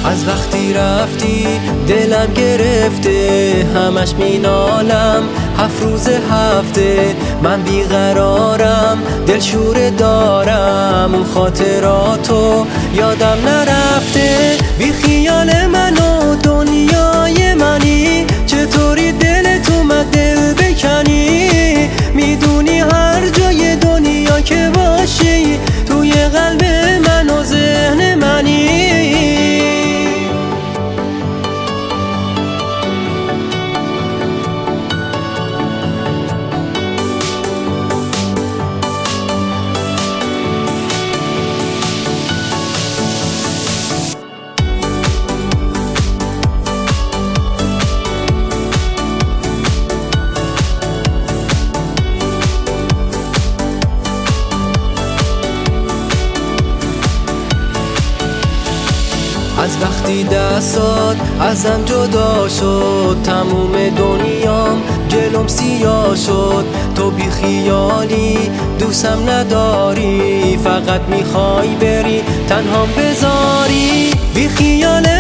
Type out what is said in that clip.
از وقتی رفتی دلم گرفته، همش مینالم 7 روز هفته. من بیقرارم، دلشوره دارم، اون خاطراتو یادم نرفته. بی خیال من و دنیای منی، چطوری دلت اومد دل بکنی؟ میدونی هر جای دنیا که باشی، توی قلب من و ذهن منی. از وقتی دستات ازم جدا شد، تموم دنیام جلوم سیاه شد. تو بی خیالی دوستم نداری، فقط میخوای بری تنهام بذاری. بی خیال